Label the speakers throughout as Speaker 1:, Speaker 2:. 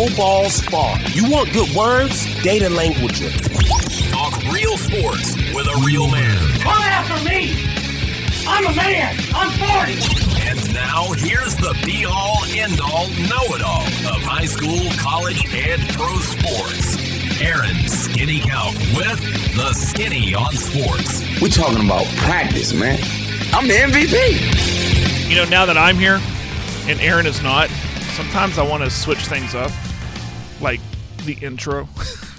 Speaker 1: ball's fall. You want good words? Data language.
Speaker 2: Talk real sports with a real man.
Speaker 3: Come after me! I'm a man! I'm 40!
Speaker 2: And now, here's the be-all, end-all, know-it-all of high school, college, and pro sports. Aaron Skinny Count with the Skinny on Sports.
Speaker 4: We're talking about practice, man. I'm the MVP.
Speaker 5: You know, now that I'm here and Aaron is not, sometimes I want to switch things up, like the intro.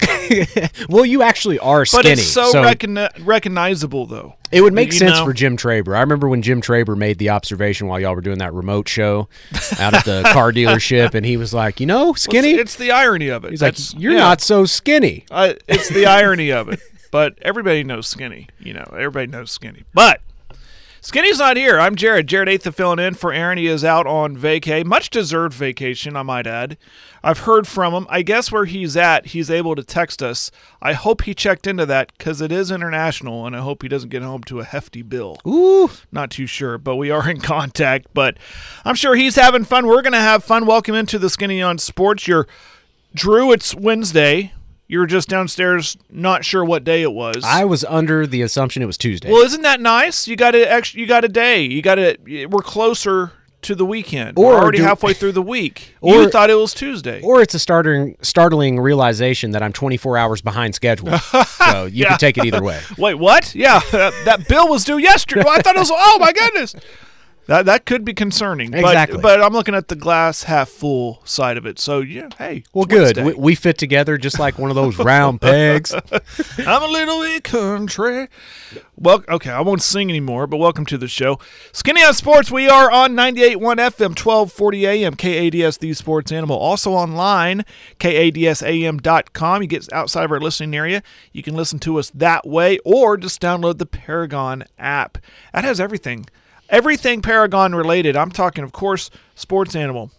Speaker 6: Well, you actually are skinny.
Speaker 5: But it's so recognizable, though.
Speaker 6: It would make sense for Jim Traber. I remember when Jim Traber made the observation while y'all were doing that remote show out at the car dealership, and he was like, skinny?
Speaker 5: It's the irony of it.
Speaker 6: He's like, you're not so skinny.
Speaker 5: It's the irony of it. But everybody knows skinny. Everybody knows skinny. But Skinny's not here. I'm Jared. Jared Atha filling in for Aaron. He is out on vacay. Much-deserved vacation, I might add. I've heard from him. I guess where he's at, he's able to text us. I hope he checked into that because it is international, and I hope he doesn't get home to a hefty bill.
Speaker 6: Ooh.
Speaker 5: Not too sure, but we are in contact. But I'm sure he's having fun. We're going to have fun. Welcome into the Skinny on Sports. Drew, it's Wednesday. You were just downstairs, not sure what day it was.
Speaker 6: I was under the assumption it was Tuesday.
Speaker 5: Well, isn't that nice? You got a day. We're closer to the weekend.
Speaker 6: Or
Speaker 5: we're already halfway through the week.
Speaker 6: Or,
Speaker 5: you thought it was Tuesday.
Speaker 6: Or it's a startling realization that I'm 24 hours behind schedule. So you can take it either way.
Speaker 5: Wait, what? Yeah, that bill was due yesterday. I thought it was, oh my goodness. That could be concerning.
Speaker 6: Exactly.
Speaker 5: But I'm looking at the glass half full side of it. So, yeah, hey.
Speaker 6: Well, good. We fit together just like one of those round pegs.
Speaker 5: I'm a little bit country. Well, okay, I won't sing anymore, but welcome to the show. Skinny on Sports, we are on 98.1 FM, 1240 AM, KADS, the Sports Animal. Also online, KADSAM.com. You get outside of our listening area. You can listen to us that way or just download the Paragon app. That has everything. Everything Paragon related. I'm talking, of course, Sports Animal,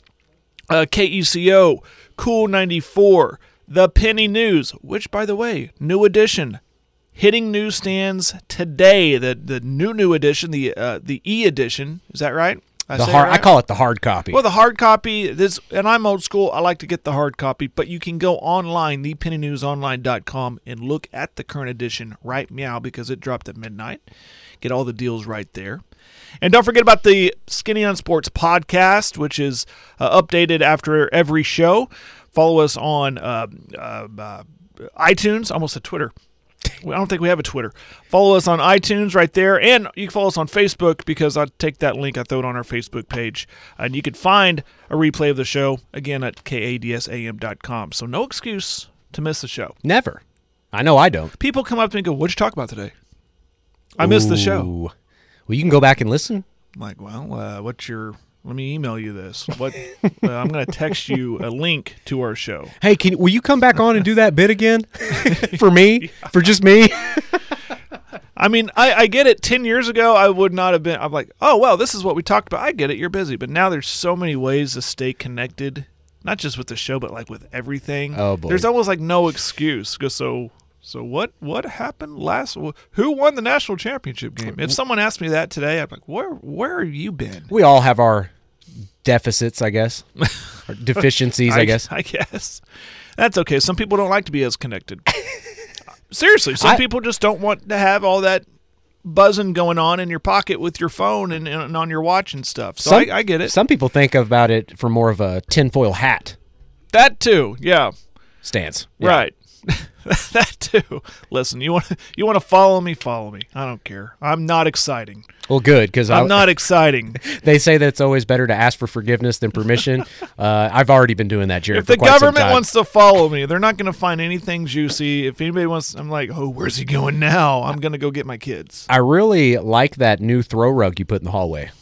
Speaker 5: KECO, Cool 94, The Penny News, which, by the way, new edition, hitting newsstands today. The new edition, the e-edition. Is that right?
Speaker 6: I call it the hard copy.
Speaker 5: Well, the hard copy, and I'm old school. I like to get the hard copy, but you can go online, thepennynewsonline.com, and look at the current edition right meow because it dropped at midnight. Get all the deals right there. And don't forget about the Skinny on Sports podcast, which is updated after every show. Follow us on iTunes. Almost a Twitter. I don't think we have a Twitter. Follow us on iTunes right there. And you can follow us on Facebook because I take that link, I throw it on our Facebook page. And you can find a replay of the show, again, at KADSAM.com. So no excuse to miss the show.
Speaker 6: Never. I know I don't.
Speaker 5: People come up to me and go, what'd you talk about today? I missed the show.
Speaker 6: Well, you can go back and listen.
Speaker 5: I'm like, well, let me email you this. I'm going to text you a link to our show.
Speaker 6: Hey, will you come back on and do that bit again? For me? For just me?
Speaker 5: I mean, I get it. 10 years ago, I would not have been. I'm like, oh, well, this is what we talked about. I get it. You're busy. But now there's so many ways to stay connected, not just with the show, but like with everything.
Speaker 6: Oh, boy.
Speaker 5: There's almost like no excuse. So what happened last? Who won the national championship game? If someone asked me that today, I'm like, where have you been?
Speaker 6: We all have our deficits, I guess. Our deficiencies, I guess.
Speaker 5: I guess. That's okay. Some people don't like to be as connected. Seriously, some people just don't want to have all that buzzing going on in your pocket with your phone and on your watch and stuff. So I get it.
Speaker 6: Some people think about it from more of a tinfoil hat.
Speaker 5: That too, yeah.
Speaker 6: Stance. Yeah.
Speaker 5: Right. That too. Listen, you want to follow me? Follow me. I don't care. I'm not exciting.
Speaker 6: Well, good, because
Speaker 5: I'm not exciting.
Speaker 6: They say that it's always better to ask for forgiveness than permission. I've already been doing that, Jared.
Speaker 5: If the government wants to follow me, they're not going to find anything juicy. If anybody wants, I'm like, oh, where's he going now? I'm going to go get my kids.
Speaker 6: I really like that new throw rug you put in the hallway.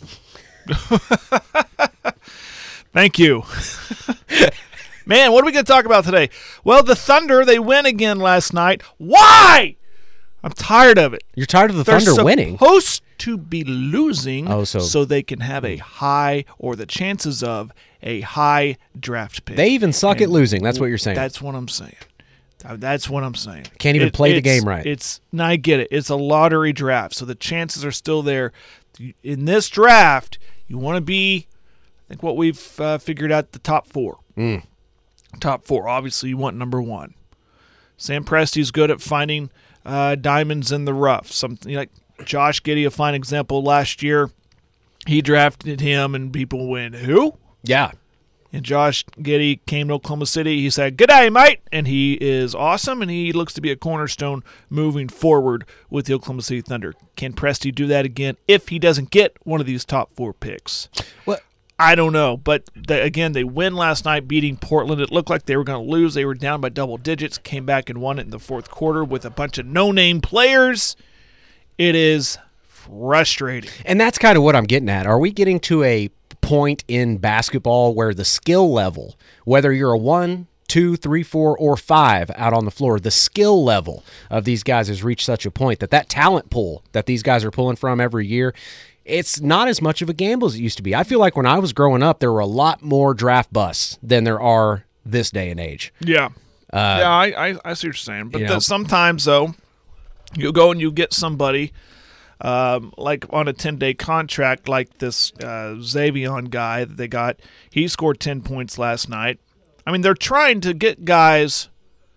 Speaker 5: Thank you. Man, what are we going to talk about today? Well, the Thunder, they win again last night. Why? I'm tired of it.
Speaker 6: You're tired of the Thunder winning?
Speaker 5: They're supposed to be losing
Speaker 6: so
Speaker 5: they can have a high, or the chances of a high draft pick.
Speaker 6: They even suck at losing. That's what you're saying.
Speaker 5: That's what I'm saying. That's what I'm saying.
Speaker 6: Can't even play the game right.
Speaker 5: I get it. It's a lottery draft, so the chances are still there. In this draft, you want to be, I think what we've figured out, the top four. top 4. Obviously, you want number 1. Sam Presti's good at finding diamonds in the rough. Something like Josh Giddey, a fine example. Last year, he drafted him, and people went, who?
Speaker 6: Yeah.
Speaker 5: And Josh Giddey came to Oklahoma City. He said, "Good day, mate." And he is awesome, and he looks to be a cornerstone moving forward with the Oklahoma City Thunder. Can Presti do that again if he doesn't get one of these top 4 picks?
Speaker 6: Well,
Speaker 5: I don't know. But, they win last night beating Portland. It looked like they were going to lose. They were down by double digits, came back and won it in the fourth quarter with a bunch of no-name players. It is frustrating.
Speaker 6: And that's kind of what I'm getting at. Are we getting to a point in basketball where the skill level, whether you're a 1, 2, 3, 4, or 5 out on the floor, the skill level of these guys has reached such a point that talent pool that these guys are pulling from every year, it's not as much of a gamble as it used to be. I feel like when I was growing up, there were a lot more draft busts than there are this day and age.
Speaker 5: Yeah. I see what you're saying. But sometimes, though, you go and you get somebody like on a 10-day contract like this Xavion guy that they got. He scored 10 points last night. I mean, they're trying to get guys,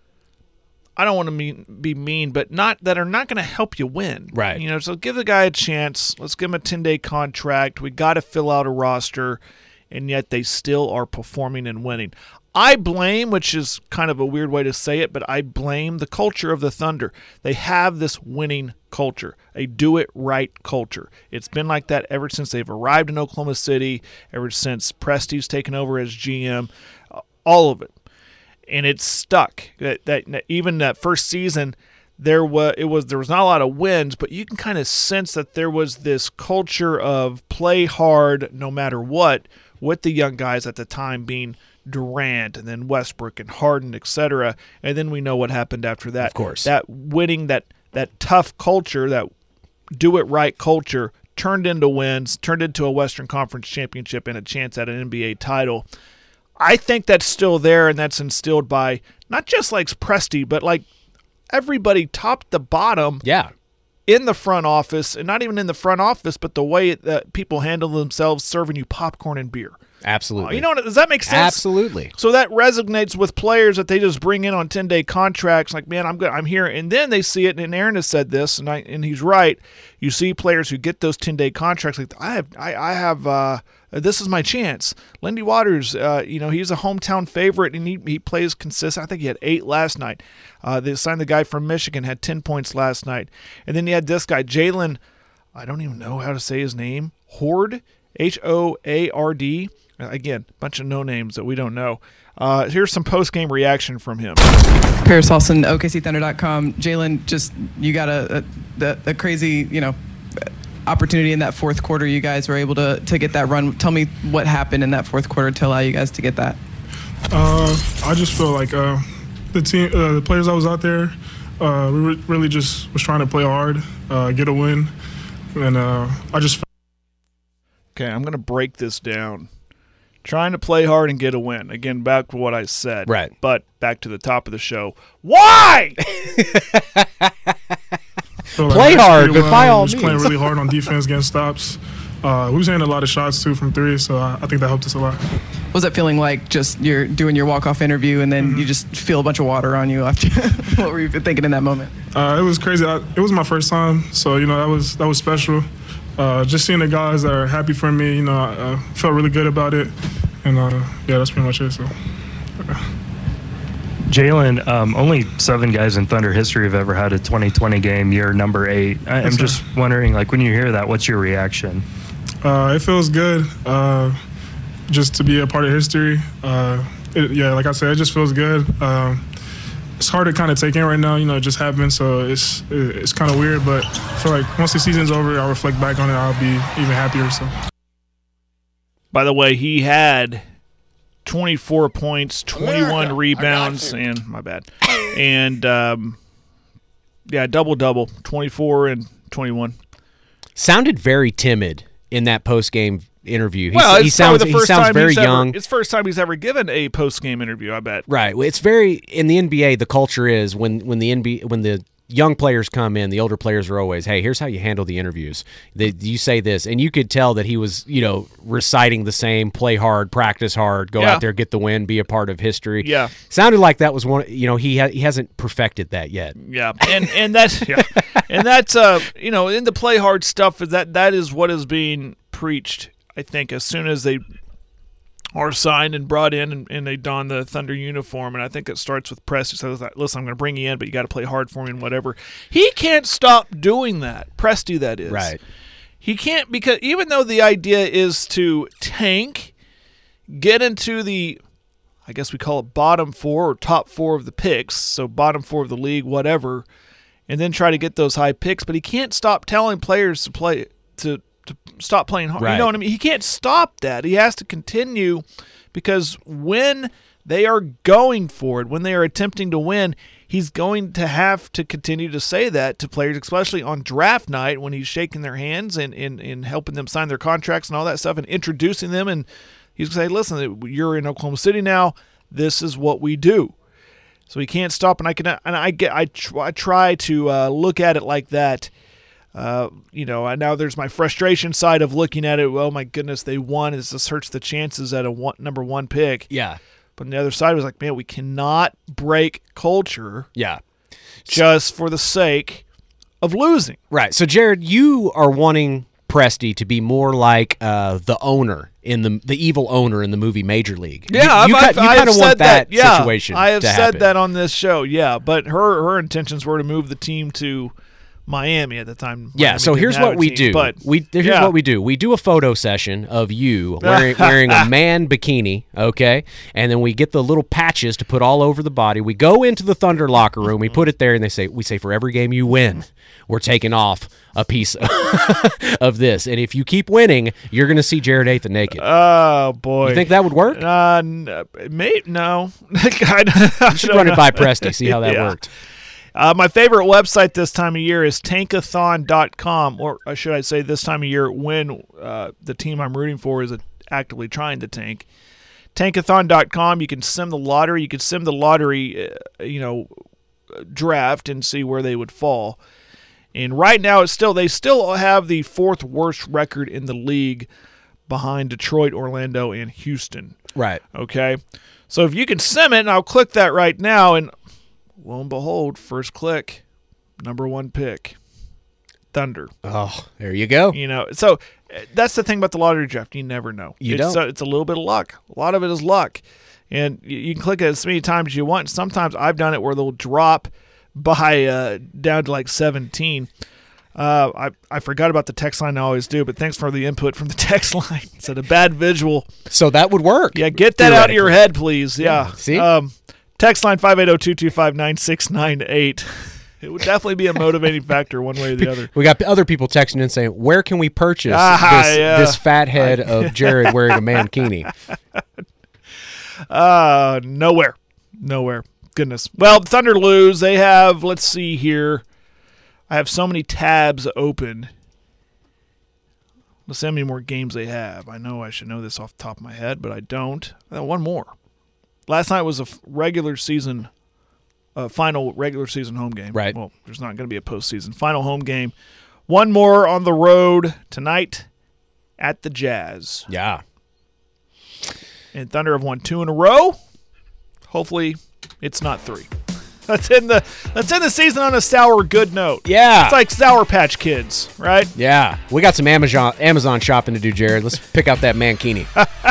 Speaker 5: I don't want to be mean, but that are not going to help you win.
Speaker 6: Right.
Speaker 5: So give the guy a chance. Let's give him a 10-day contract. We got to fill out a roster, and yet they still are performing and winning. I blame, which is kind of a weird way to say it, but I blame the culture of the Thunder. They have this winning culture, a do-it-right culture. It's been like that ever since they've arrived in Oklahoma City, ever since Presti's taken over as GM, all of it. And it's stuck. That even that first season, there was not a lot of wins, but you can kind of sense that there was this culture of play hard no matter what, with the young guys at the time being Durant and then Westbrook and Harden, etc. And then we know what happened after that.
Speaker 6: Of course.
Speaker 5: That winning, that tough culture, that do-it-right culture turned into wins, turned into a Western Conference championship and a chance at an NBA title. I think that's still there, and that's instilled by not just like Presti, but like everybody top to bottom.
Speaker 6: Yeah.
Speaker 5: In the front office, and not even in the front office, but the way that people handle themselves serving you popcorn and beer.
Speaker 6: Absolutely.
Speaker 5: Does that make sense?
Speaker 6: Absolutely.
Speaker 5: So that resonates with players that they just bring in on 10-day contracts. Like, man, I'm here, and then they see it. And Aaron has said this, and he's right. You see players who get those 10-day contracts. Like, I have. This is my chance. Lindy Waters, he's a hometown favorite, and he plays consistent. I think he had 8 last night. They signed the guy from Michigan, had 10 points last night. And then you had this guy, Jalen, I don't even know how to say his name, Hoard, Hoard. Again, a bunch of no-names that we don't know. Here's some post-game reaction from him.
Speaker 7: Paris Olsen, OKCThunder.com. Jalen, you got a crazy, opportunity in that fourth quarter. You guys were able to get that run. Tell me what happened in that fourth quarter to allow you guys to get that.
Speaker 8: I just feel like the team, the players that was out there, we really just was trying to play hard, get a win, and I just.
Speaker 5: Okay, I'm going to break this down. Trying to play hard and get a win. Again, back to what I said.
Speaker 6: Right. But
Speaker 5: back to the top of the show. Why?
Speaker 6: Play hard, but by all means.
Speaker 8: Just playing really hard on defense, getting stops. We was hitting a lot of shots, too, from 3, so I think that helped us a lot.
Speaker 7: What was that feeling like, just you're doing your walk-off interview and then you just feel a bunch of water on you after? What were you thinking in that moment?
Speaker 8: It was crazy. It was my first time, so, that was special. Just seeing the guys that are happy for me, I felt really good about it. And, that's pretty much it. So,
Speaker 9: Jalen, only 7 guys in Thunder history have ever had a 2020 game. You're number 8. I'm just wondering, when you hear that, what's your reaction?
Speaker 8: It feels good just to be a part of history. Like I said, it just feels good. It's hard to kind of take in right now, it just happened, so it's kind of weird, but I feel like once the season's over, I'll reflect back on it, I'll be even happier. So.
Speaker 5: By the way, he had 24 points, 21 rebounds, and my bad. And, double-double, 24 and 21.
Speaker 6: Sounded very timid in that post-game interview.
Speaker 5: He sounds
Speaker 6: very young.
Speaker 5: It's the first time he's ever given a post-game interview, I bet.
Speaker 6: Right. It's very in the NBA. The culture is when the young players come in, the older players are always, hey, here's how you handle the interviews. You say this, and you could tell that he was, reciting the same: play hard, practice hard, go out there, get the win, be a part of history.
Speaker 5: Yeah,
Speaker 6: sounded like that was one. He hasn't perfected that yet.
Speaker 5: Yeah, and that's and that's in the play hard stuff that is what is being preached. I think as soon as they are signed and brought in and they don the Thunder uniform, and I think it starts with Presti. So listen, I'm going to bring you in, but you got to play hard for me and whatever. He can't stop doing that. Presti, that is.
Speaker 6: Right.
Speaker 5: He can't, because even though the idea is to tank, get into the, I guess we call it bottom 4 or top 4 of the picks, so bottom 4 of the league, whatever, and then try to get those high picks, but he can't stop telling players to stop playing hard.
Speaker 6: Right.
Speaker 5: You know what I mean? He can't stop that. He has to continue, because when they are going for it, when they are attempting to win, he's going to have to continue to say that to players, especially on draft night when he's shaking their hands and helping them sign their contracts and all that stuff and introducing them. And he's going to say, listen, you're in Oklahoma City now. This is what we do. So he can't stop. And I try to look at it like that. Now there's my frustration side of looking at it. Oh my goodness, they won. This hurts the chances at a number 1 pick.
Speaker 6: Yeah.
Speaker 5: But on the other side was like, man, we cannot break culture.
Speaker 6: Yeah.
Speaker 5: Just for the sake of losing.
Speaker 6: Right. So Jared, you are wanting Presti to be more like the owner in the evil owner in the movie Major League.
Speaker 5: Yeah,
Speaker 6: you kind of want that
Speaker 5: yeah,
Speaker 6: situation.
Speaker 5: I have
Speaker 6: to
Speaker 5: said
Speaker 6: happen.
Speaker 5: that on this show. Yeah, but her intentions were to move the team to Miami at the time.
Speaker 6: Yeah,
Speaker 5: Miami
Speaker 6: so here's what we do. Here's
Speaker 5: yeah.
Speaker 6: what we do. We do a photo session of you wearing a man bikini, okay? And then we get the little patches to put all over the body. We go into the Thunder locker room. We put it there, and we say, for every game you win, we're taking off a piece of this. And if you keep winning, you're going to see Jared Athan naked.
Speaker 5: Oh, boy.
Speaker 6: You think that would work?
Speaker 5: No.
Speaker 6: You should run it by Presti, see how that worked.
Speaker 5: My favorite website this time of year is tankathon.com, or should I say this time of year when the team I'm rooting for is actively trying to tank. Tankathon.com, you can sim the lottery. You can sim the lottery, draft and see where they would fall. And right now, they still have the 4th worst record in the league behind Detroit, Orlando, and Houston.
Speaker 6: Right.
Speaker 5: Okay? So if you can sim it, and I'll click that right now, and lo and behold, first click, number 1 pick, Thunder.
Speaker 6: Oh, there you go.
Speaker 5: So that's the thing about the lottery draft. You never know.
Speaker 6: Don't.
Speaker 5: It's a little bit of luck. A lot of it is luck. And you can click it as many times as you want. Sometimes I've done it where they'll drop by down to like 17. I forgot about the text line. I always do, but thanks for the input from the text line. It's a bad visual.
Speaker 6: So that would work.
Speaker 5: Yeah, get that out of your head, please. Yeah.
Speaker 6: See?
Speaker 5: Text line 580-225-9698. It would definitely be a motivating factor one way or the other.
Speaker 6: We got other people texting in saying, where can we purchase this fat head of Jared wearing a mankini? Nowhere. Goodness. Well, Thunder lose. They have, let's see here. I have so many tabs open. Let's see how many more games they have. I know I should know this off the top of my head, but I don't. One more. Last night was a final regular season home game. Right.
Speaker 5: Well, there's not going to be a postseason. Final home game. One more on the road tonight at the Jazz.
Speaker 6: Yeah.
Speaker 5: And Thunder have won 2 in a row. Hopefully, it's not 3. Let's end the season on a sour good note.
Speaker 6: Yeah.
Speaker 5: It's like Sour Patch Kids, right?
Speaker 6: Yeah. We got some Amazon shopping to do, Jared. Let's pick out that mankini.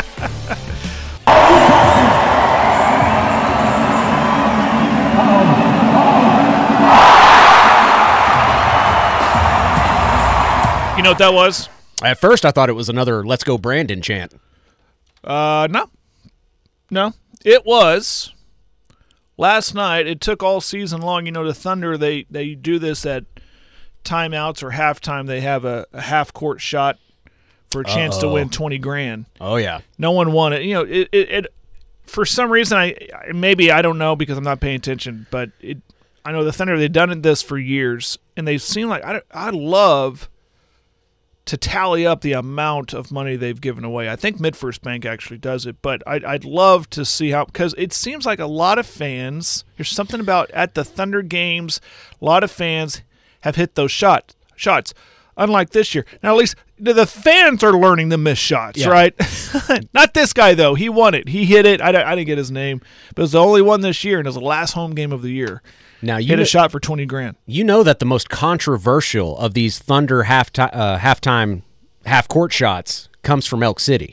Speaker 6: You know what that was? At first, I thought it was another "Let's Go Brandon" chant.
Speaker 5: No. It was. Last night, it took all season long. The Thunder, they do this at timeouts or halftime. They have a half-court shot for a chance to win $20,000.
Speaker 6: Oh, yeah.
Speaker 5: No one won it. It for some reason, I don't know because I'm not paying attention, but I know the Thunder, they've done this for years, and they seem like I love to tally up the amount of money they've given away. I think MidFirst Bank actually does it, but I'd love to see how, because it seems like a lot of fans, there's something about at the Thunder games, a lot of fans have hit those shots. Unlike this year. Now, at least the fans are learning to miss shots, right? Not this guy, though. He won it. He hit it. I didn't get his name, but it was the only one this year, and it was the last home game of the year.
Speaker 6: Now you
Speaker 5: hit a shot for $20,000.
Speaker 6: You know that the most controversial of these Thunder halftime half-court shots comes from Elk City.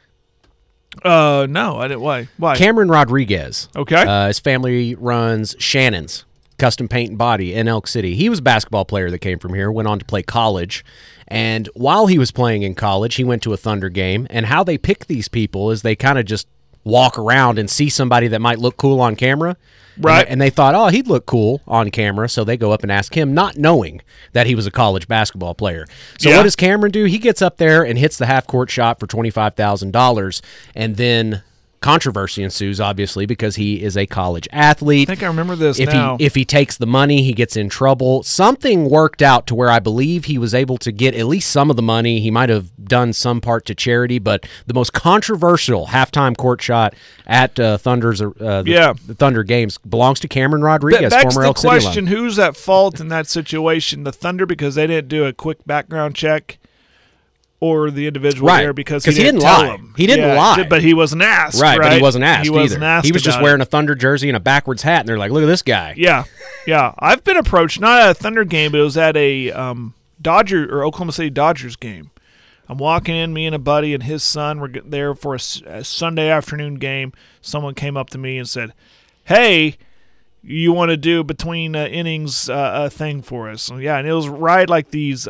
Speaker 5: No, I didn't. Why?
Speaker 6: Cameron Rodriguez.
Speaker 5: Okay.
Speaker 6: His family runs Shannon's Custom Paint and Body in Elk City. He was a basketball player that came from here, went on to play college. And while he was playing in college, he went to a Thunder game. And how they pick these people is they kind of just walk around and see somebody that might look cool on camera.
Speaker 5: Right.
Speaker 6: And they thought, oh, he'd look cool on camera. So they go up and ask him, not knowing that he was a college basketball player. So what does Cameron do? He gets up there and hits the half-court shot for $25,000. And then controversy ensues, obviously, because he is a college athlete.
Speaker 5: I think I remember this
Speaker 6: If he takes the money, he gets in trouble. Something worked out to where I believe he was able to get at least some of the money. He might have done some part to charity, but the most controversial halftime court shot at the Thunder games belongs to Cameron Rodriguez, former Elk City alum.
Speaker 5: That's the question, who's at fault in that situation? The Thunder, because they didn't do a quick background check? Or the individual there because he didn't
Speaker 6: lie.
Speaker 5: Him.
Speaker 6: He didn't lie.
Speaker 5: But he wasn't asked.
Speaker 6: Right, but he wasn't asked
Speaker 5: He
Speaker 6: either.
Speaker 5: wasn't asked.
Speaker 6: He was just wearing a Thunder jersey and a backwards hat, and they're like, look at this guy.
Speaker 5: Yeah. I've been approached, not at a Thunder game, but it was at a Oklahoma City Dodgers game. I'm walking in, me and a buddy and his son were there for a Sunday afternoon game. Someone came up to me and said, hey, you want to do between innings thing for us? So, and it was right like these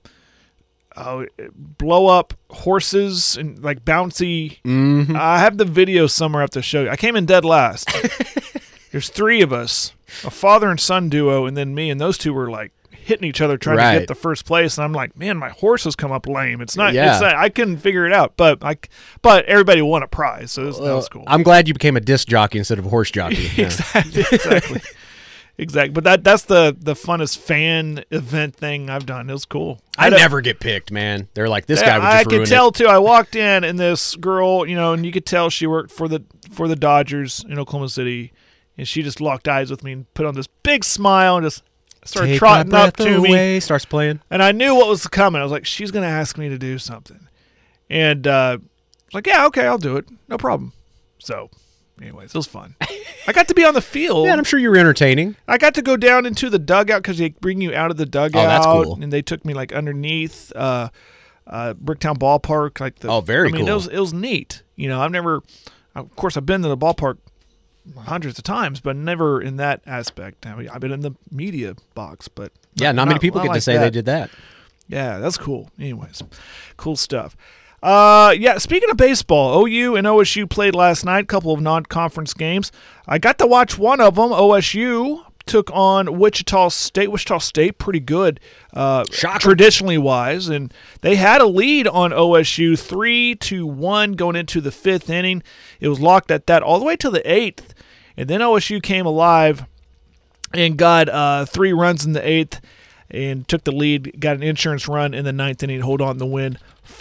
Speaker 5: blow up horses and like bouncy.
Speaker 6: Mm-hmm.
Speaker 5: I have the video somewhere I have to show you. I came in dead last. There's three of us, a father and son duo, and then me, and those two were like hitting each other trying to get the first place. And I'm like, man, my horse has come up lame. It's not. I couldn't figure it out, but everybody won a prize, so that was cool.
Speaker 6: I'm glad you became a disc jockey instead of a horse jockey.
Speaker 5: Exactly. Exactly, but that's the funnest fan event thing I've done. It was cool.
Speaker 6: I never get picked, man. They're like, this guy would just ruin it.
Speaker 5: I could tell too. I walked in, and this girl, and you could tell she worked for the Dodgers in Oklahoma City, and she just locked eyes with me and put on this big smile and just started trotting up to me.
Speaker 6: Starts playing,
Speaker 5: and I knew what was coming. I was like, she's gonna ask me to do something, and I was like, yeah, okay, I'll do it, no problem. So. Anyways, it was fun. I got to be on the field.
Speaker 6: Yeah, I'm sure you were entertaining.
Speaker 5: I got to go down into the dugout because they bring you out of the dugout.
Speaker 6: Oh, that's cool.
Speaker 5: And they took me like underneath Bricktown Ballpark.
Speaker 6: Very cool.
Speaker 5: It was neat. Of course, I've been to the ballpark hundreds of times, but never in that aspect. I mean, I've been in the media box, but
Speaker 6: not many people get to say they did that.
Speaker 5: Yeah, that's cool. Anyways, cool stuff. Speaking of baseball, OU and OSU played last night, a couple of non-conference games. I got to watch one of them. OSU took on Wichita State. Wichita State, pretty good, traditionally wise, and they had a lead on OSU 3-1 going into the fifth inning. It was locked at that all the way to the eighth, and then OSU came alive and got 3 runs in the eighth and took the lead, got an insurance run in the ninth inning to hold on to win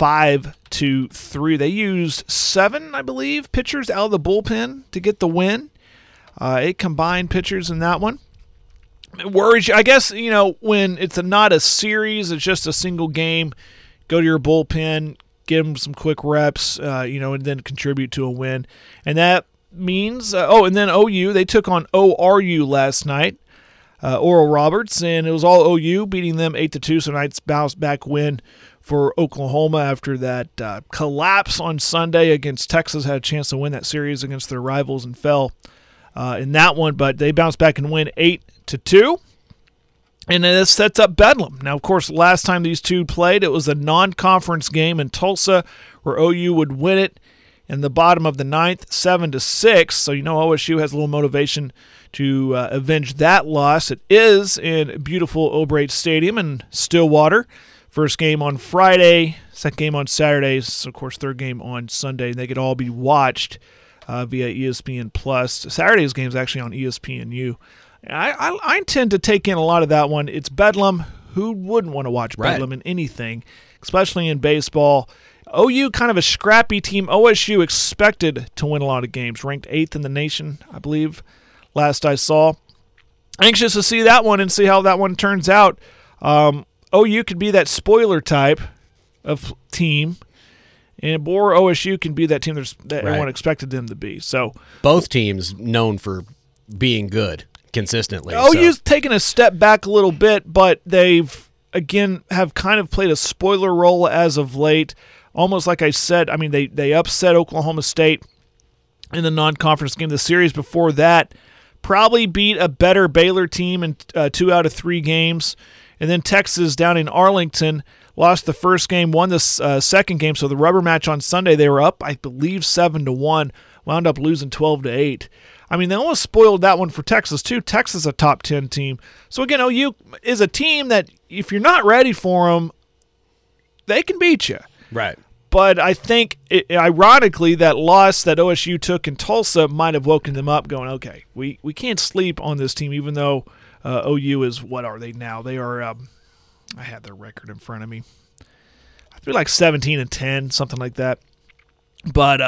Speaker 5: 5-3. They used 7, I believe, pitchers out of the bullpen to get the win. 8 combined pitchers in that one. It worries you. I guess, when it's not a series, it's just a single game, go to your bullpen, give them some quick reps, and then contribute to a win. And that means, and then OU, they took on ORU last night. Oral Roberts, and it was all OU beating them 8-2. So tonight's bounce back win for Oklahoma after that collapse on Sunday against Texas. Had a chance to win that series against their rivals and fell in that one, but they bounced back and win 8-2. And this sets up Bedlam. Now, of course, last time these two played, it was a non-conference game in Tulsa where OU would win it in the bottom of the ninth, 7-6. So OSU has a little motivation to avenge that loss. It is in beautiful O'Brate Stadium in Stillwater. First game on Friday, second game on Saturday, so of course third game on Sunday. They could all be watched via ESPN Plus. Saturday's game is actually on ESPNU. I intend to take in a lot of that one. It's Bedlam. Who wouldn't want to watch
Speaker 6: Right.
Speaker 5: Bedlam in anything, especially in baseball? OU, kind of a scrappy team. OSU expected to win a lot of games, ranked 8th in the nation, I believe, last I saw. Anxious to see that one and see how that one turns out. OU could be that spoiler type of team, and or OSU can be that team that everyone expected them to be. So
Speaker 6: Both teams known for being good consistently.
Speaker 5: OU's taken a step back a little bit, but they've, again, have kind of played a spoiler role as of late. Almost like I said, I mean, they upset Oklahoma State in the non-conference game. The series before that probably beat a better Baylor team in 2 out of 3 games. And then Texas down in Arlington lost the first game, won the second game. So the rubber match on Sunday, they were up, I believe, 7-1, wound up losing 12-8. I mean, they almost spoiled that one for Texas, too. Texas is a top 10 team. So, again, OU is a team that if you're not ready for them, they can beat you.
Speaker 6: Right.
Speaker 5: But I think, ironically, that loss that OSU took in Tulsa might have woken them up going, okay, we can't sleep on this team, even though OU is, what are they now? They are, I had their record in front of me. I feel like 17-10, something like that. But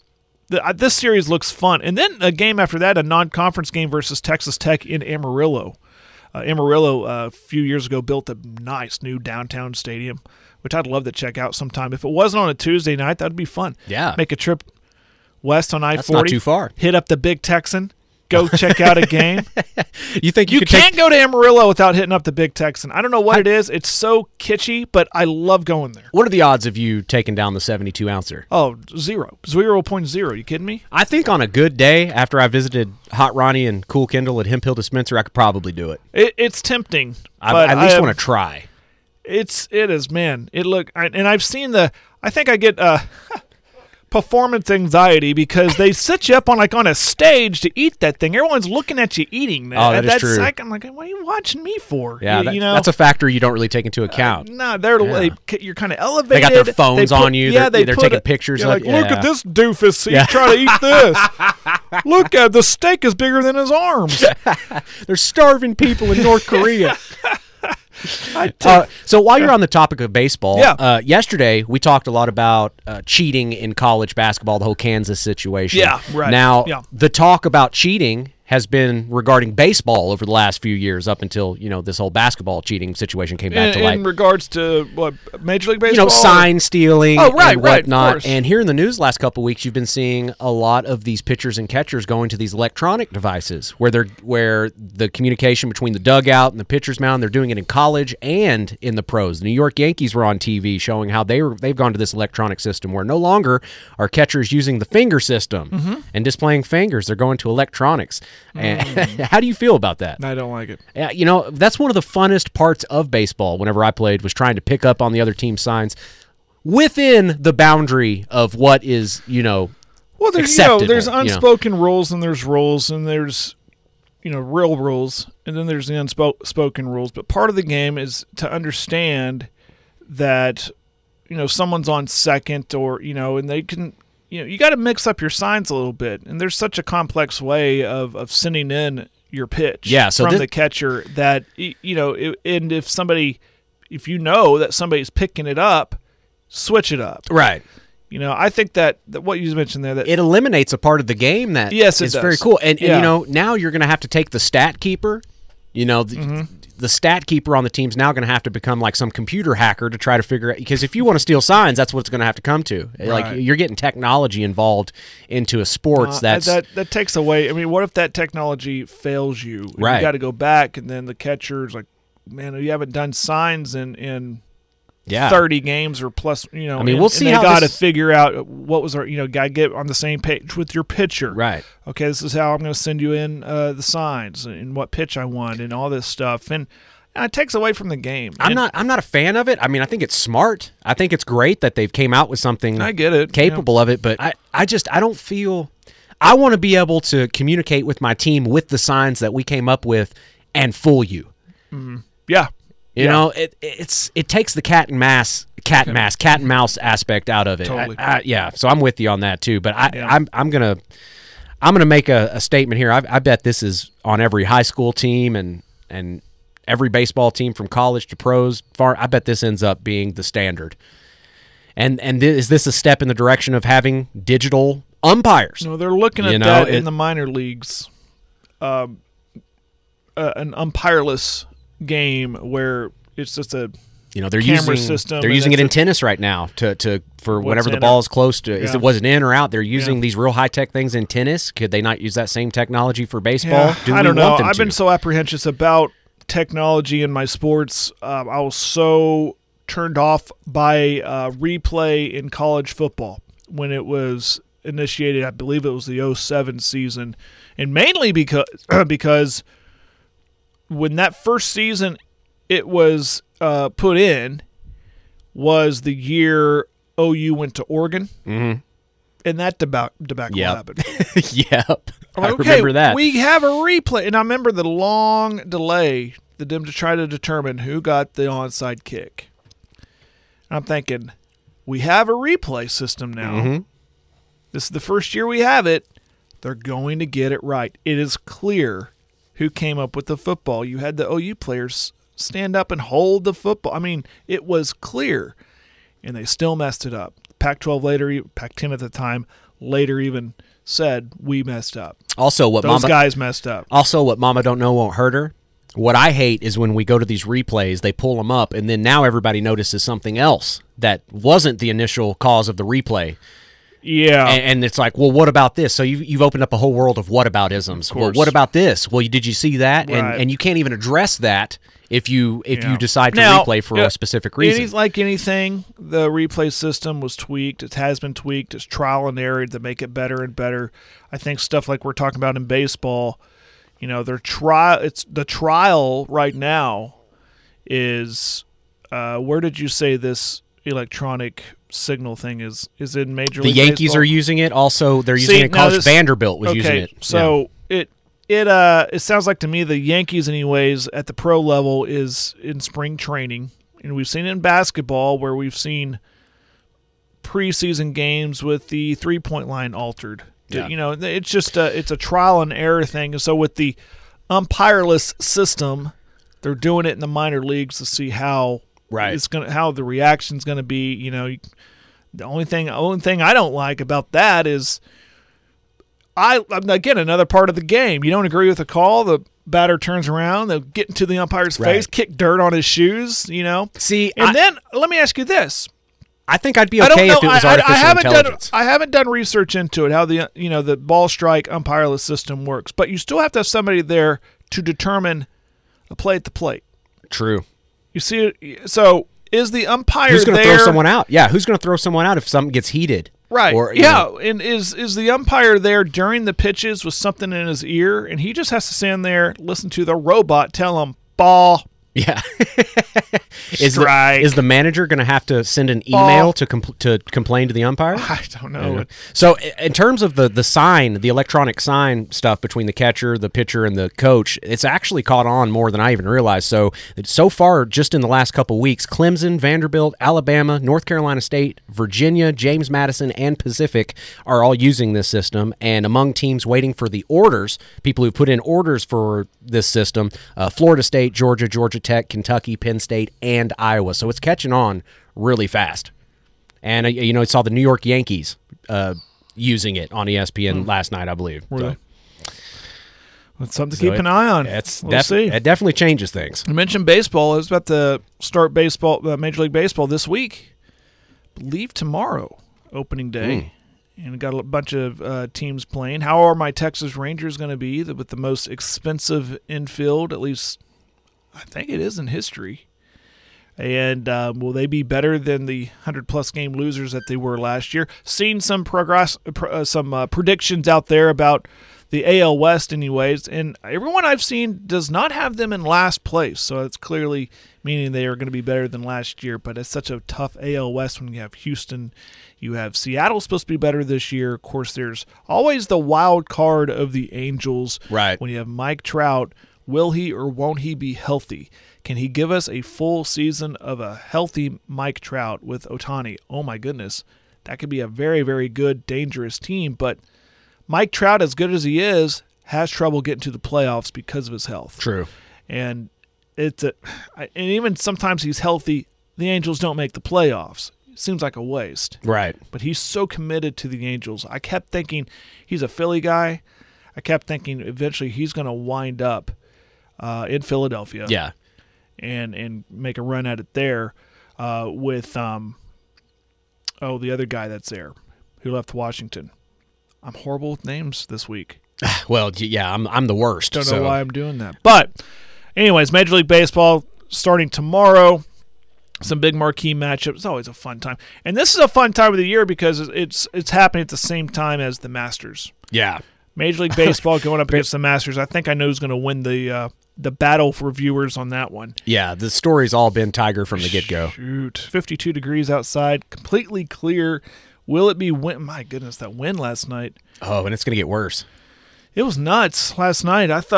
Speaker 5: this series looks fun. And then a game after that, a non-conference game versus Texas Tech in Amarillo. Amarillo, a few years ago, built a nice new downtown stadium, which I'd love to check out sometime. If it wasn't on a Tuesday night, that'd be fun.
Speaker 6: Yeah.
Speaker 5: Make a trip west on I-40.
Speaker 6: That's not too far.
Speaker 5: Hit up the Big Texan. Go check out a game.
Speaker 6: You think
Speaker 5: you can't go to Amarillo without hitting up the Big Texan. I don't know what it is. It's so kitschy, but I love going there.
Speaker 6: What are the odds of you taking down the 72-ouncer?
Speaker 5: Oh, 0.0. You kidding me?
Speaker 6: I think on a good day, after I visited Hot Ronnie and Cool Kindle at Hemp Hill Dispenser, I could probably do it.
Speaker 5: It's tempting.
Speaker 6: I at least want to try.
Speaker 5: It is, man. And I've seen I think I get performance anxiety because they sit you up on a stage to eat that thing. Everyone's looking at you eating that.
Speaker 6: Oh, that is true.
Speaker 5: I'm like, what are you watching me for?
Speaker 6: Yeah, that's a factor you don't really take into account.
Speaker 5: No, you're kind of elevated.
Speaker 6: They got their phones on you.
Speaker 5: Yeah,
Speaker 6: they're taking pictures.
Speaker 5: Look at this doofus. He's trying to eat this. Look at the steak is bigger than his arms.
Speaker 6: They're starving people in North Korea. So while you're on the topic of baseball, yesterday we talked a lot about cheating in college basketball, the whole Kansas situation.
Speaker 5: Yeah, right.
Speaker 6: Now, the talk about cheating has been regarding baseball over the last few years up until, this whole basketball cheating situation came back to light.
Speaker 5: In regards to, what, Major League Baseball?
Speaker 6: Sign stealing and whatnot.
Speaker 5: Right,
Speaker 6: and here in the news last couple of weeks, you've been seeing a lot of these pitchers and catchers going to these electronic devices where the communication between the dugout and the pitcher's mound, they're doing it in college and in the pros. The New York Yankees were on TV showing how they've gone to this electronic system where no longer are catchers using the finger system and displaying fingers. They're going to electronics. And how do you feel about that?
Speaker 5: I don't like it.
Speaker 6: Yeah, that's one of the funnest parts of baseball whenever I played was trying to pick up on the other team's signs within the boundary of what is,
Speaker 5: well, there's
Speaker 6: acceptable,
Speaker 5: there's unspoken rules and there's rules and there's real rules and then there's the unspoken rules. But part of the game is to understand that someone's on second or and they can. You got to mix up your signs a little bit, and there's such a complex way of sending in your pitch from the catcher that and if you know that somebody's picking it up, switch it up.
Speaker 6: Right.
Speaker 5: I think that what you mentioned there, that
Speaker 6: it eliminates a part of the game that is very cool, and now you're going to have to take the stat keeper. The stat keeper on the team's now going to have to become like some computer hacker to try to figure out, because if you want to steal signs, that's what it's going to have to come to. Right. Like you're getting technology involved into a sports
Speaker 5: that takes away. I mean, what if that technology fails you?
Speaker 6: Right.
Speaker 5: You got to go back, and then the catcher's like, man, you haven't done signs in 30 games or plus,
Speaker 6: I mean, we'll see
Speaker 5: and
Speaker 6: how
Speaker 5: they got to figure out what was our, got to get on the same page with your pitcher.
Speaker 6: Right.
Speaker 5: Okay, this is how I'm going to send you in the signs and what pitch I want and all this stuff. And it takes away from the game.
Speaker 6: I'm not a fan of it. I mean, I think it's smart. I think it's great that they've came out with something
Speaker 5: I get it.
Speaker 6: capable of it, but I don't feel I want to be able to communicate with my team with the signs that we came up with and fool you.
Speaker 5: Mm-hmm. Yeah.
Speaker 6: It takes the cat and mouse aspect out of it.
Speaker 5: Totally.
Speaker 6: So I'm with you on that too. But I'm gonna make a statement here. I bet this is on every high school team and every baseball team from college to pros, I bet this ends up being the standard. And is this a step in the direction of having digital umpires?
Speaker 5: No, they're looking at that in the minor leagues. An umpireless game where it's just a
Speaker 6: they're
Speaker 5: camera
Speaker 6: using
Speaker 5: system.
Speaker 6: They're using it in tennis right now for whenever the ball is close to.
Speaker 5: Yeah.
Speaker 6: Was it in or out? They're using these real high tech things in tennis. Could they not use that same technology for baseball?
Speaker 5: Yeah, I don't know. I've been so apprehensive about technology in my sports. I was so turned off by replay in college football when it was initiated. I believe it was the 2007 season, and mainly because when that first season it was put in was the year OU went to Oregon, and that debacle happened.
Speaker 6: Yep, I
Speaker 5: okay,
Speaker 6: remember that.
Speaker 5: We have a replay, and I remember the long delay to them to try to determine who got the onside kick. And I'm thinking, we have a replay system now.
Speaker 6: Mm-hmm.
Speaker 5: This is the first year we have it. They're going to get it right. It is clear who came up with the football. You had the OU players stand up and hold the football. I mean, it was clear, and they still messed it up. Pac-12 later, Pac-10 at the time, later even said, we messed up.
Speaker 6: Also,
Speaker 5: Those guys messed up.
Speaker 6: Also, what Mama don't know won't hurt her. What I hate is when we go to these replays, they pull them up, and then now everybody notices something else that wasn't the initial cause of the replay.
Speaker 5: Yeah.
Speaker 6: And it's like, well, what about this? So you've opened up a whole world of whataboutisms. Well, what about this? Well, did you see that?
Speaker 5: Right.
Speaker 6: And you can't even address that if you decide to replay for a specific reason.
Speaker 5: Like anything, the replay system was tweaked. It has been tweaked. It's trial and error to make it better and better. I think stuff like we're talking about in baseball, the trial right now is where did you say this electronic signal thing is in Major League
Speaker 6: The Yankees
Speaker 5: Baseball?
Speaker 6: are using it. Also, they're using it in college. Vanderbilt was using it.
Speaker 5: So it sounds like to me the Yankees, anyways, at the pro level is in spring training, and we've seen it in basketball where we've seen preseason games with the 3-point line altered.
Speaker 6: Yeah.
Speaker 5: It's just it's a trial and error thing. And so with the umpireless system, they're doing it in the minor leagues to see how how the reaction's going to be. The only thing I don't like about that is again, another part of the game. You don't agree with the call, the batter turns around, they'll get into the umpire's face, kick dirt on his shoes,
Speaker 6: See,
Speaker 5: then let me ask you this.
Speaker 6: I think I'd be okay if it was artificial intelligence.
Speaker 5: I haven't done research into it, how the ball strike umpireless system works, but you still have to have somebody there to determine a play at the plate.
Speaker 6: True.
Speaker 5: You see it? So is the umpire
Speaker 6: who's going to
Speaker 5: there?
Speaker 6: throw someone out? Yeah, who's going to throw someone out if something gets heated?
Speaker 5: Right.
Speaker 6: Or,
Speaker 5: and is the umpire there during the pitches with something in his ear, and he just has to stand there, listen to the robot tell him, ball.
Speaker 6: Yeah.
Speaker 5: Strike.
Speaker 6: Is the manager going to have to send an email to complain to the umpire?
Speaker 5: I don't know.
Speaker 6: So in terms of the sign, the electronic sign stuff between the catcher, the pitcher, and the coach, it's actually caught on more than I even realized. So far, just in the last couple weeks, Clemson, Vanderbilt, Alabama, North Carolina State, Virginia, James Madison, and Pacific are all using this system. And among teams waiting for the orders, people who put in orders for this system, Florida State, Georgia, Georgia Tech, Kentucky, Penn State, and Iowa. So it's catching on really fast. And, I saw the New York Yankees using it on ESPN last night, I believe.
Speaker 5: Really? That's something to keep an eye on. We'll see.
Speaker 6: It definitely changes things.
Speaker 5: I mentioned baseball. I was about to start Major League Baseball this week. I believe tomorrow, opening day. And got a bunch of teams playing. How are my Texas Rangers going to be with the most expensive infield, at least I think it is in history? And will they be better than the 100-plus game losers that they were last year? Seen some predictions out there about the AL West anyways, and everyone I've seen does not have them in last place, so it's clearly meaning they are going to be better than last year, but it's such a tough AL West when you have Houston, you have Seattle supposed to be better this year. Of course, there's always the wild card of the Angels.
Speaker 6: Right.
Speaker 5: When you have Mike Trout, will he or won't he be healthy? Can he give us a full season of a healthy Mike Trout with Ohtani? Oh, my goodness. That could be a very, very good, dangerous team. But Mike Trout, as good as he is, has trouble getting to the playoffs because of his health.
Speaker 6: True.
Speaker 5: And and even sometimes he's healthy, the Angels don't make the playoffs. It seems like a waste.
Speaker 6: Right.
Speaker 5: But he's so committed to the Angels. I kept thinking he's a Philly guy. I kept thinking eventually he's going to wind up in Philadelphia.
Speaker 6: Yeah.
Speaker 5: And make a run at it there with the other guy that's there who left Washington. I'm horrible with names this week.
Speaker 6: Well, yeah, I'm the worst.
Speaker 5: Don't know why I'm doing that. But anyways, Major League Baseball starting tomorrow. Some big marquee matchups. It's always a fun time. And this is a fun time of the year because it's happening at the same time as the Masters.
Speaker 6: Yeah.
Speaker 5: Major League Baseball going up against the Masters. I think I know who's going to win the battle for viewers on that one.
Speaker 6: Yeah, the story's all been Tiger from the get-go.
Speaker 5: Shoot. 52 degrees outside, completely clear. Will it be wind? My goodness, that wind last night.
Speaker 6: Oh, and it's going to get worse.
Speaker 5: It was nuts last night. It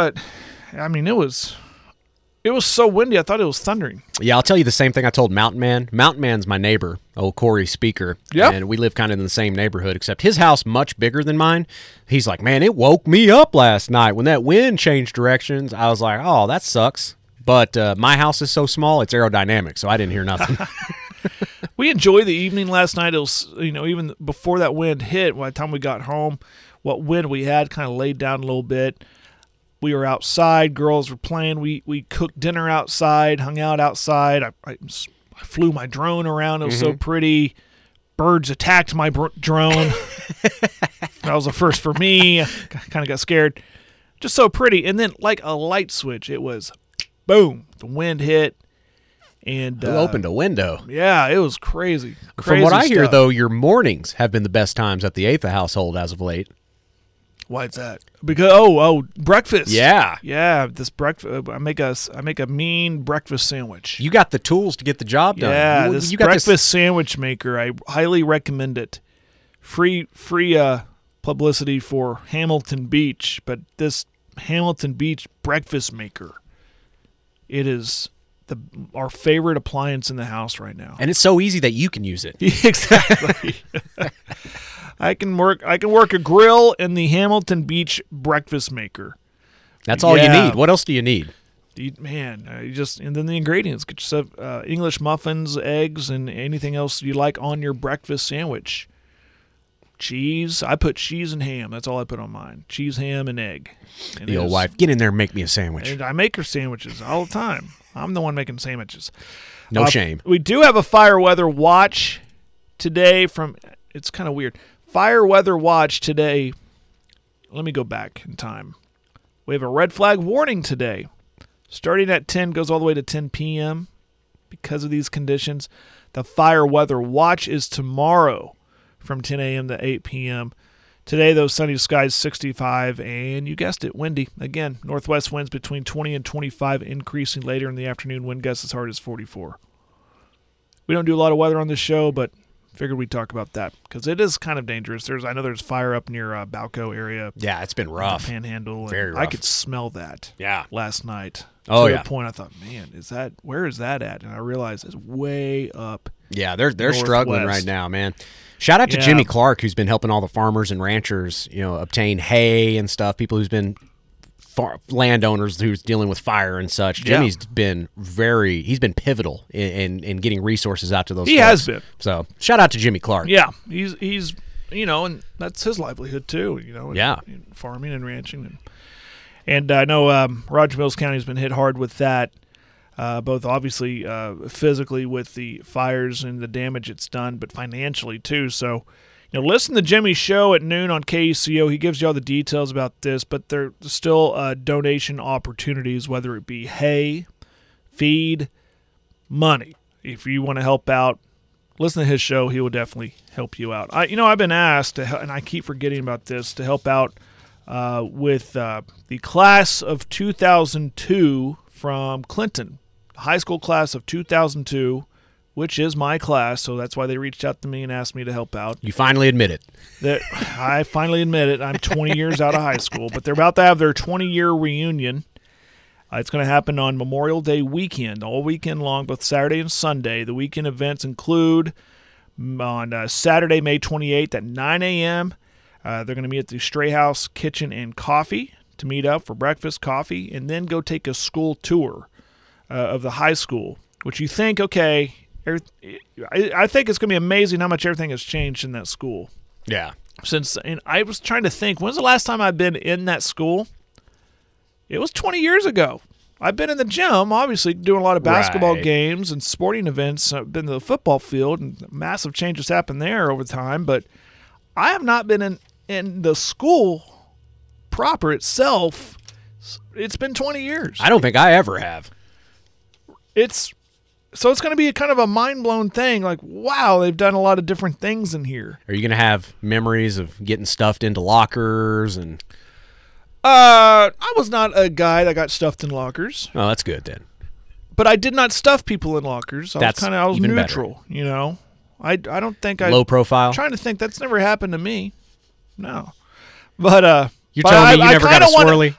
Speaker 5: was so windy, I thought it was thundering.
Speaker 6: Yeah, I'll tell you the same thing I told Mountain Man. Mountain Man's my neighbor, old Corey Speaker.
Speaker 5: Yep.
Speaker 6: And we live kind of in the same neighborhood, except his house much bigger than mine. He's like, man, it woke me up last night when that wind changed directions. I was like, oh, that sucks. But my house is so small, it's aerodynamic, so I didn't hear nothing.
Speaker 5: We enjoyed the evening last night. It was, even before that wind hit, by the time we got home, what wind we had kind of laid down a little bit. We were outside. Girls were playing. We cooked dinner outside, hung out outside. I flew my drone around. It was so pretty. Birds attacked my drone. That was a first for me. I kind of got scared. Just so pretty. And then like a light switch, it was boom. The wind hit. And
Speaker 6: Who opened a window?
Speaker 5: Yeah, it was crazy.
Speaker 6: From what I hear, though, your mornings have been the best times at the Atha household as of late.
Speaker 5: Why is that? Because breakfast.
Speaker 6: Yeah,
Speaker 5: this breakfast. I make a mean breakfast sandwich.
Speaker 6: You got the tools to get the job done.
Speaker 5: Yeah, this breakfast sandwich maker. I highly recommend it. Free publicity for Hamilton Beach, but this Hamilton Beach breakfast maker, it is our favorite appliance in the house right now.
Speaker 6: And it's so easy that you can use it.
Speaker 5: Exactly. I can work a grill in the Hamilton Beach breakfast maker.
Speaker 6: That's all you need. What else do you need?
Speaker 5: And then the ingredients. Get yourself English muffins, eggs, and anything else you like on your breakfast sandwich. Cheese. I put cheese and ham. That's all I put on mine. Cheese, ham, and egg. And
Speaker 6: the old wife, get in there and make me a sandwich.
Speaker 5: And I make her sandwiches all the time. I'm the one making sandwiches.
Speaker 6: No shame.
Speaker 5: We do have a fire weather watch today it's kind of weird. Fire weather watch today. Let me go back in time. We have a red flag warning today. Starting at 10, goes all the way to 10 p.m. because of these conditions. The fire weather watch is tomorrow from 10 a.m. to 8 p.m. Today, those sunny skies, 65, and you guessed it, windy. Again, northwest winds between 20 and 25, increasing later in the afternoon. Wind gusts as hard as 44. We don't do a lot of weather on this show, but figured we'd talk about that because it is kind of dangerous. I know there's fire up near Balco area.
Speaker 6: Yeah, it's been rough.
Speaker 5: Panhandle.
Speaker 6: Very rough.
Speaker 5: I could smell that.
Speaker 6: Yeah.
Speaker 5: Last night.
Speaker 6: Oh,
Speaker 5: to
Speaker 6: yeah.
Speaker 5: the point I thought, man, where is that at? And I realized it's way up.
Speaker 6: Yeah, they're struggling right now, man. Shout out to Jimmy Clark, who's been helping all the farmers and ranchers, obtain hay and stuff. People who's been landowners who's dealing with fire and such. Jimmy's been he's been pivotal in getting resources out to those folks.
Speaker 5: He has been.
Speaker 6: So shout out to Jimmy Clark.
Speaker 5: Yeah, he's and that's his livelihood too, in farming and ranching. And I know Roger Mills County has been hit hard with that, both obviously physically with the fires and the damage it's done, but financially too. So, listen to Jimmy's show at noon on KECO. He gives you all the details about this, but there's still donation opportunities, whether it be hay, feed, money. If you want to help out, listen to his show. He will definitely help you out. I've been asked, and I keep forgetting about this, to help out with the class of 2002 from Clinton, high school class of 2002, which is my class, so that's why they reached out to me and asked me to help out.
Speaker 6: You finally admit it.
Speaker 5: I finally admit it. I'm 20 years out of high school, but they're about to have their 20-year reunion. It's going to happen on Memorial Day weekend, all weekend long, both Saturday and Sunday. The weekend events include on Saturday, May 28th at 9 a.m., they're going to meet at the Stray House Kitchen and Coffee to meet up for breakfast, coffee, and then go take a school tour. of the high school, which you think, okay, I think it's going to be amazing how much everything has changed in that school.
Speaker 6: Yeah.
Speaker 5: And I was trying to think, when's the last time I've been in that school? It was 20 years ago. I've been in the gym, obviously, doing a lot of basketball games and sporting events. I've been to the football field, and massive changes happened there over time. But I have not been in the school proper itself. It's been 20 years.
Speaker 6: I don't think I ever have.
Speaker 5: So it's going to be kind of a mind-blown thing. Like, wow, they've done a lot of different things in here.
Speaker 6: Are you going to have memories of getting stuffed into lockers and...
Speaker 5: I was not a guy that got stuffed in lockers.
Speaker 6: Oh, that's good then.
Speaker 5: But I did not stuff people in lockers. I was
Speaker 6: even
Speaker 5: neutral,
Speaker 6: better.
Speaker 5: you know. I don't think
Speaker 6: low profile.
Speaker 5: I'm trying to think, that's never happened to me. No. But
Speaker 6: you're telling me you never got a swirly?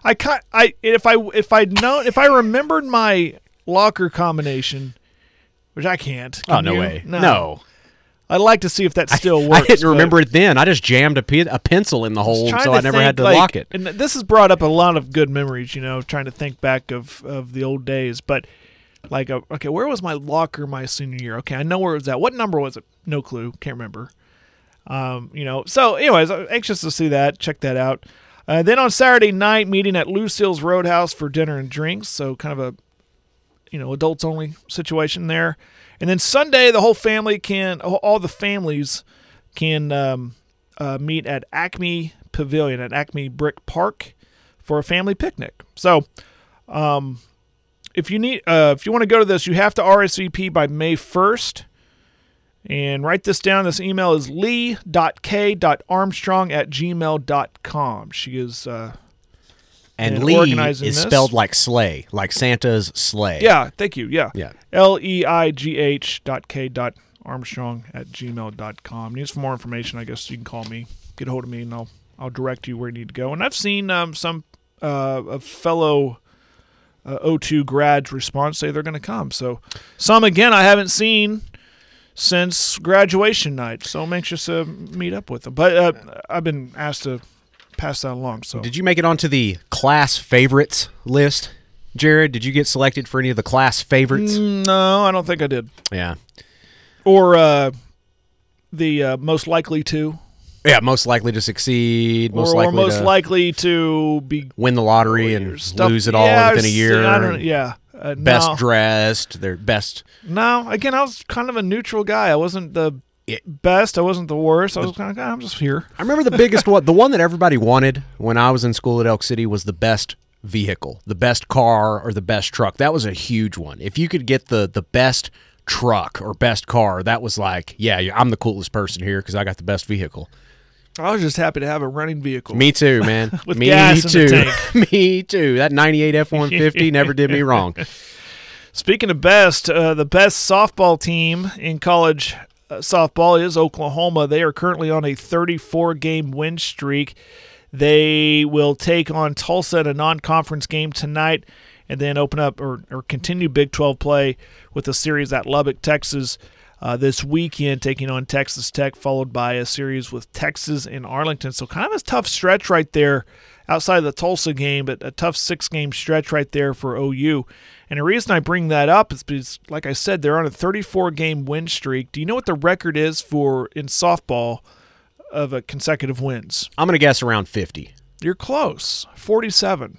Speaker 5: If I remembered my locker combination, which I can't.
Speaker 6: Oh, no way. No.
Speaker 5: I'd like to see if that still works.
Speaker 6: I didn't remember it then. I just jammed a pencil in the hole, so I never had to lock it.
Speaker 5: And this has brought up a lot of good memories, you know, trying to think back of the old days. But, like, okay, where was my locker my senior year? Okay, I know where it was at. What number was it? No clue. Can't remember. You know, so anyways, I'm anxious to see that. Check that out. Then on Saturday night, meeting at Lucille's Roadhouse for dinner and drinks. So kind of a, adults-only situation there. And then Sunday, the whole family all the families can meet at Acme Pavilion at Acme Brick Park for a family picnic. So, if you want to go to this, you have to RSVP by May 1st. And write this down. This email is lee.k.armstrong@gmail.com. She is
Speaker 6: and Lee is spelled like sleigh, like Santa's sleigh.
Speaker 5: Yeah, thank you. Yeah.
Speaker 6: Yeah.
Speaker 5: leigh.k.armstrong@gmail.com. Need some more information, I guess you can call me, get a hold of me, and I'll direct you where you need to go. And I've seen some fellow O2 grads response say they're going to come. So some, again, I haven't seen since graduation night, so I'm anxious to meet up with them. But I've been asked to pass that along. So,
Speaker 6: did you make it onto the class favorites list, Jared? Did you get selected for any of the class favorites?
Speaker 5: No, I don't think I did.
Speaker 6: Yeah.
Speaker 5: Or the most likely to.
Speaker 6: Yeah, most likely to succeed. Most
Speaker 5: likely to
Speaker 6: win the lottery and lose it all within a year. Best dressed, their best.
Speaker 5: No, again, I was kind of a neutral guy. I wasn't the best. I wasn't the worst. I was kind of, I'm just here.
Speaker 6: I remember the biggest one, the one that everybody wanted when I was in school at Elk City was the best vehicle, the best car or the best truck. That was a huge one. If you could get the best truck or best car, that was like, yeah, I'm the coolest person here because I got the best vehicle.
Speaker 5: I was just happy to have a running vehicle.
Speaker 6: Me too, man.
Speaker 5: With gas in the tank.
Speaker 6: Me too. That 98 F-150 never did me wrong.
Speaker 5: Speaking of best, the best softball team in college softball is Oklahoma. They are currently on a 34-game win streak. They will take on Tulsa in a non-conference game tonight and then open up or continue Big 12 play with a series at Lubbock, Texas this weekend, taking on Texas Tech, followed by a series with Texas and Arlington. So kind of a tough stretch right there outside of the Tulsa game, but a tough 6-game stretch right there for OU. And the reason I bring that up is because, like I said, they're on a 34-game win streak. Do you know what the record is in softball of consecutive wins?
Speaker 6: I'm going to guess around 50.
Speaker 5: You're close. 47.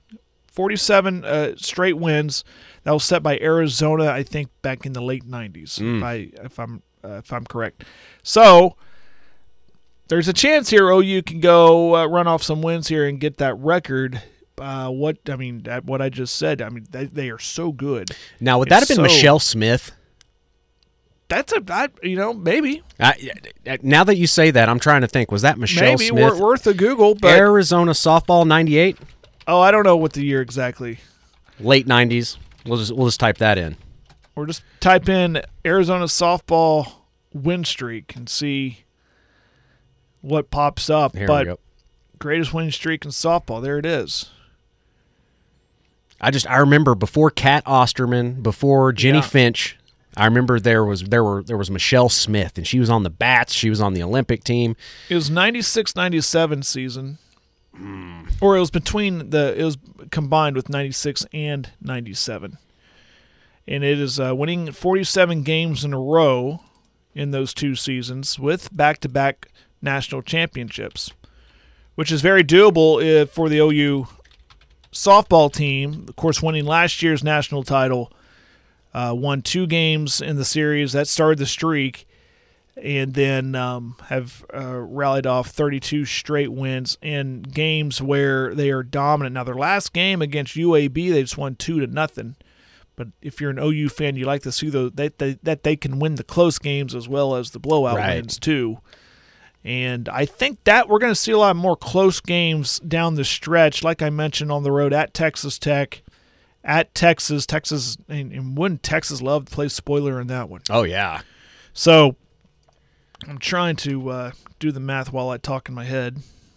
Speaker 5: 47 straight wins. That was set by Arizona, I think, back in the late 90s, if I'm correct. So there's a chance here OU can go run off some wins here and get that record. What I just said, they are so good.
Speaker 6: Now, would that have been Michelle Smith?
Speaker 5: Maybe.
Speaker 6: Now that you say that, I'm trying to think. Was that Michelle Smith?
Speaker 5: Maybe, worth a Google. But
Speaker 6: Arizona softball 98?
Speaker 5: Oh, I don't know what the year exactly.
Speaker 6: Late 90s. We'll just type that in.
Speaker 5: Or just type in Arizona softball win streak and see what pops up.
Speaker 6: Here we go.
Speaker 5: Greatest win streak in softball. There it is.
Speaker 6: I remember before Kat Osterman, before Jenny Finch, I remember there was Michelle Smith, and she was on the bats. She was on the Olympic team.
Speaker 5: It was 96-97 season. Or it was combined with 96 and 97. and it is winning 47 games in a row in those 2 seasons with back-to-back national championships, which is very doable for the OU softball team. Of course, winning last year's national title, won 2 games in the series. That started the streak, and then have rallied off 32 straight wins in games where they are dominant. Now, their last game against UAB, they just won 2-0. But if you're an OU fan, you like to see that they can win the close games as well as the blowout wins too. And I think that we're going to see a lot more close games down the stretch, like I mentioned, on the road at Texas Tech, at Texas. And wouldn't Texas love to play spoiler in that one?
Speaker 6: Oh, yeah.
Speaker 5: So I'm trying to do the math while I talk in my head,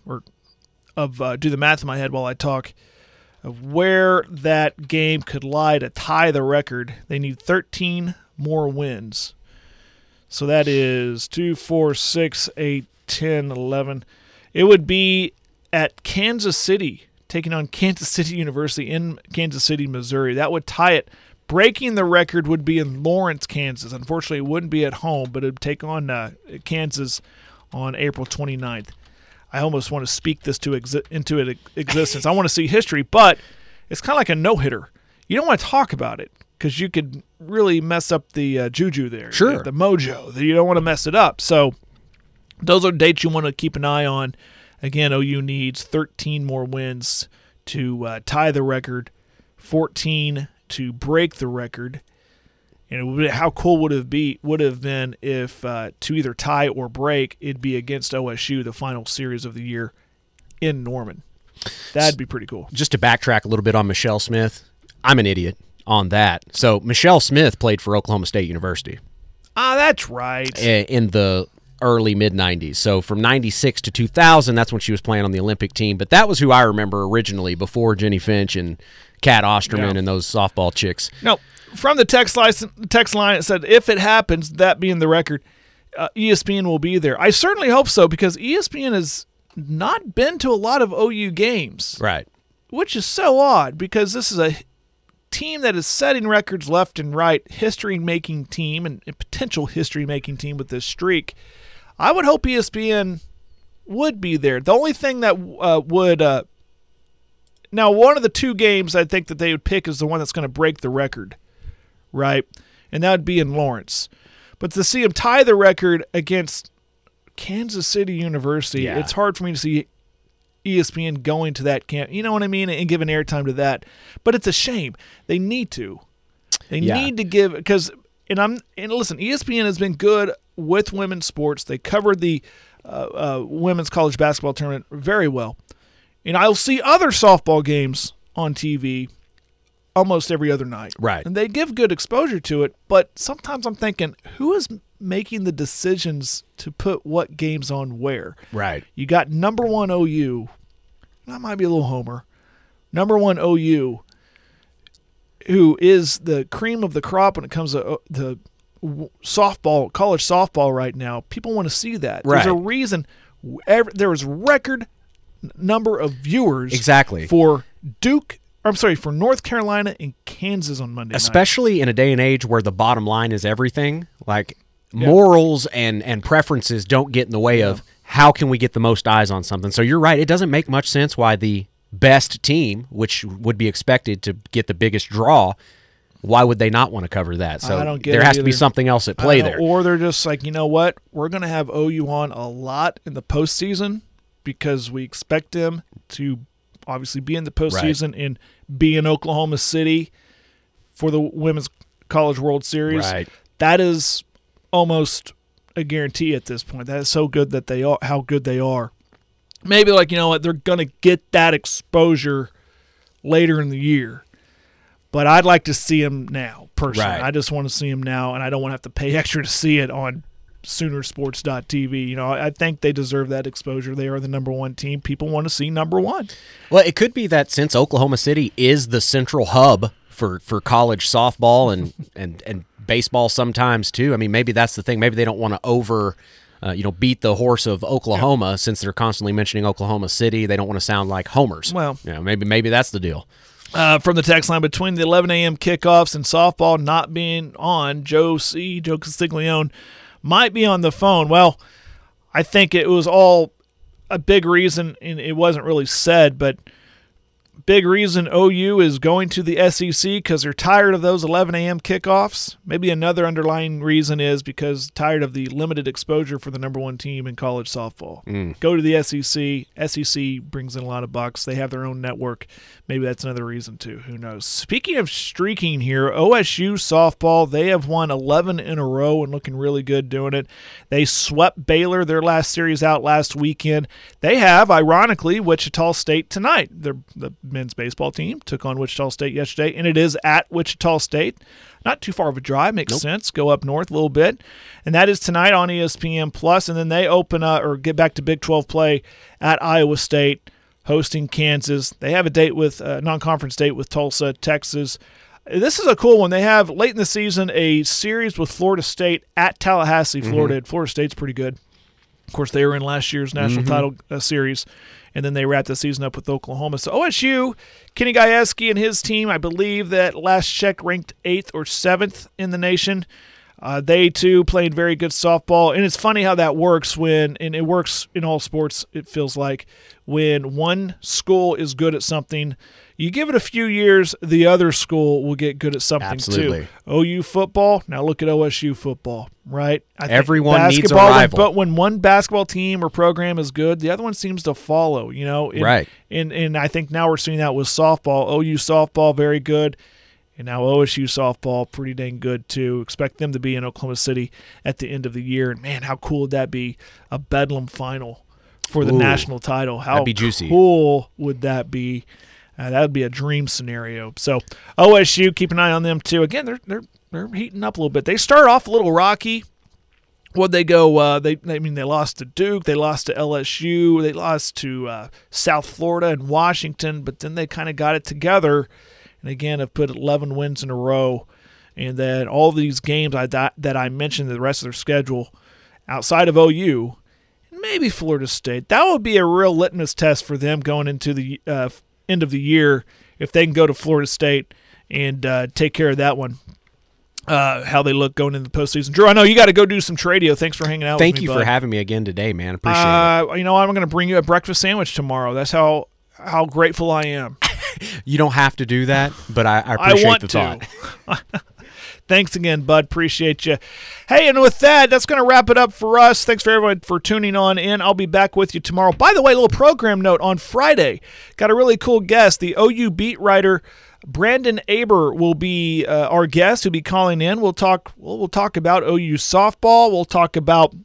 Speaker 5: do the math in my head while I talk, of where that game could lie to tie the record. They need 13 more wins. So that is 2, 4, 6, 8, 10, 11. It would be at Kansas City, taking on Kansas City University in Kansas City, Missouri. That would tie it. Breaking the record would be in Lawrence, Kansas. Unfortunately, it wouldn't be at home, but it would take on Kansas on April 29th. I almost want to speak this into existence. I want to see history, but it's kind of like a no-hitter. You don't want to talk about it because you could really mess up the juju there.
Speaker 6: Sure.
Speaker 5: The mojo. You don't want to mess it up. So those are dates you want to keep an eye on. Again, OU needs 13 more wins to tie the record, 14 to break the record. And how cool would have been if to either tie or break, it'd be against OSU, the final series of the year in Norman. That'd be pretty cool.
Speaker 6: Just to backtrack a little bit on Michelle Smith, I'm an idiot on that. So Michelle Smith played for Oklahoma State University.
Speaker 5: That's right.
Speaker 6: In the early mid-'90s. So from 96 to 2000, that's when she was playing on the Olympic team. But that was who I remember originally before Jenny Finch and Kat Osterman and those softball chicks.
Speaker 5: No. From the text line, it said, if it happens, that being the record, ESPN will be there. I certainly hope so, because ESPN has not been to a lot of OU games.
Speaker 6: Right.
Speaker 5: Which is so odd, because this is a team that is setting records left and right, history-making team, and a potential history-making team with this streak. I would hope ESPN would be there. The only thing that would now, one of the 2 games I think that they would pick is the one that's going to break the record. Right, and that would be in Lawrence. But to see him tie the record against Kansas City University, it's hard for me to see ESPN going to that camp. You know what I mean? And giving airtime to that. But it's a shame. They need to. They need to give, because and listen, ESPN has been good with women's sports. They covered the women's college basketball tournament very well. And I'll see other softball games on TV almost every other night.
Speaker 6: Right.
Speaker 5: And they give good exposure to it, but sometimes I'm thinking, who is making the decisions to put what games on where?
Speaker 6: Right.
Speaker 5: You got number 1 OU. That might be a little homer. Number 1 OU, who is the cream of the crop when it comes to the softball, college softball right now. People want to see that.
Speaker 6: Right.
Speaker 5: There's a reason there was record number of viewers for for North Carolina and Kansas on Monday night.
Speaker 6: Especially in a day and age where the bottom line is everything. Like morals and preferences don't get in the way of how can we get the most eyes on something. So you're right. It doesn't make much sense why the best team, which would be expected to get the biggest draw, why would they not want to cover that? So
Speaker 5: I don't get
Speaker 6: there has
Speaker 5: it
Speaker 6: to be something else at play there.
Speaker 5: Or they're just like, you know what? We're going to have OU on a lot in the postseason because we expect them to obviously be in the postseason and be in Oklahoma City for the Women's College World Series.
Speaker 6: Right.
Speaker 5: That is almost a guarantee at this point. That is so good that they are, how good they are. Maybe like, you know what, they're going to get that exposure later in the year. But I'd like to see them now, personally.
Speaker 6: Right.
Speaker 5: I just want to see them now, and I don't want to have to pay extra to see it on Soonersports.tv. You know, I think they deserve that exposure. They are the number 1 team. People want to see number 1.
Speaker 6: Well, it could be that since Oklahoma City is the central hub for college softball and baseball sometimes too. I mean, maybe that's the thing. Maybe they don't want to beat the horse of Oklahoma, since they're constantly mentioning Oklahoma City. They don't want to sound like homers.
Speaker 5: Well,
Speaker 6: maybe that's the deal.
Speaker 5: From the text line, between the 11 a.m. kickoffs and softball not being on, Joe Castiglione might be on the phone. Well, I think it was all a big reason, and it wasn't really said, but big reason OU is going to the SEC because they're tired of those 11 a.m. kickoffs. Maybe another underlying reason is because tired of the limited exposure for the number one team in college softball. Go to the SEC. SEC brings in a lot of bucks. They have their own network. Maybe that's another reason too. Who knows? Speaking of streaking here, OSU softball, they have won 11 in a row and looking really good doing it. They swept Baylor, their last series out last weekend. They have, ironically, Wichita State tonight. The men's baseball team took on Wichita State yesterday, and it is at Wichita State. Not too far of a drive, makes sense. Go up north a little bit. And that is tonight on ESPN+, and then they open up or get back to Big 12 play at Iowa State, hosting Kansas. They have a date with non-conference date with Tulsa, Texas. This is a cool one. They have, late in the season, a series with Florida State at Tallahassee, Florida. Florida State's pretty good. Of course, they were in last year's national title series, and then they wrapped the season up with Oklahoma. So OSU, Kenny Gajewski and his team, I believe that last check ranked 8th or 7th in the nation. They, too, played very good softball. And it's funny how that works and it works in all sports, it feels like, when one school is good at something, you give it a few years, the other school will get good at something too. OU football, now look at OSU football, right?
Speaker 6: Everyone needs a rival.
Speaker 5: But when one basketball team or program is good, the other one seems to follow,
Speaker 6: Right.
Speaker 5: And I think now we're seeing that with softball. OU softball, very good. And now OSU softball, pretty dang good too. Expect them to be in Oklahoma City at the end of the year. And, man, how cool would that be? A Bedlam final for the national title. How
Speaker 6: that'd be juicy.
Speaker 5: Cool would that be? That would be a dream scenario. So OSU, keep an eye on them too. Again, they're heating up a little bit. They start off a little rocky. What'd they go? They lost to Duke. They lost to LSU. They lost to South Florida and Washington. But then they kind of got it together. And, again, have put 11 wins in a row. And then all these games that I mentioned, the rest of their schedule, outside of OU, maybe Florida State, that would be a real litmus test for them going into the end of the year if they can go to Florida State and take care of that one, how they look going into the postseason. Drew, I know you got to go do some Tradio. Thanks for hanging out with me,
Speaker 6: Thank you for having me again today, man. Appreciate it.
Speaker 5: I'm going to bring you a breakfast sandwich tomorrow. That's how grateful I am.
Speaker 6: You don't have to do that, but I appreciate the thought.
Speaker 5: Thanks again, bud. Appreciate you. Hey, and with that, that's going to wrap it up for us. Thanks for everyone for tuning on in. I'll be back with you tomorrow. By the way, a little program note on Friday. Got a really cool guest. The OU beat writer Brandon Aber will be our guest. Who'll be calling in. We'll talk about OU softball. We'll talk about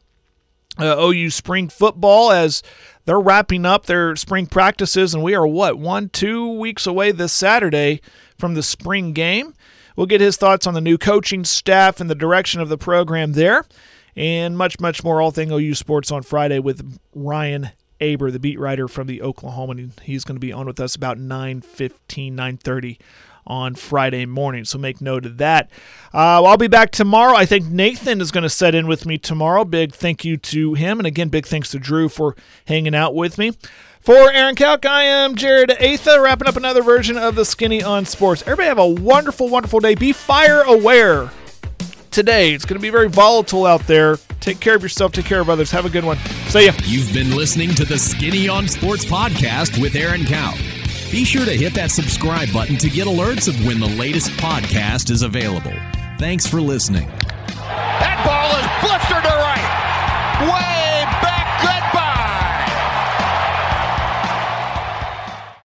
Speaker 5: OU spring football as they're wrapping up their spring practices, and we are 1-2 weeks away this Saturday from the spring game. We'll get his thoughts on the new coaching staff and the direction of the program there, and much, much more. All thing OU sports on Friday with Ryan Aber, the beat writer from the Oklahoman. He's going to be on with us about 9:15, 9:30 on Friday morning, so make note of that. I'll be back tomorrow. I think Nathan is going to set in with me tomorrow. Big thank you to him, and again, big thanks to Drew for hanging out with me. For Aaron Kalk, I am Jared Atha, wrapping up another version of the Skinny on Sports. Everybody have a wonderful, wonderful day. Be fire aware today. It's going to be very volatile out there. Take care of yourself. Take care of others. Have a good one. See ya.
Speaker 2: You've been listening to the Skinny on Sports podcast with Aaron Kalk. Be sure to hit that subscribe button to get alerts of when the latest podcast is available. Thanks for listening.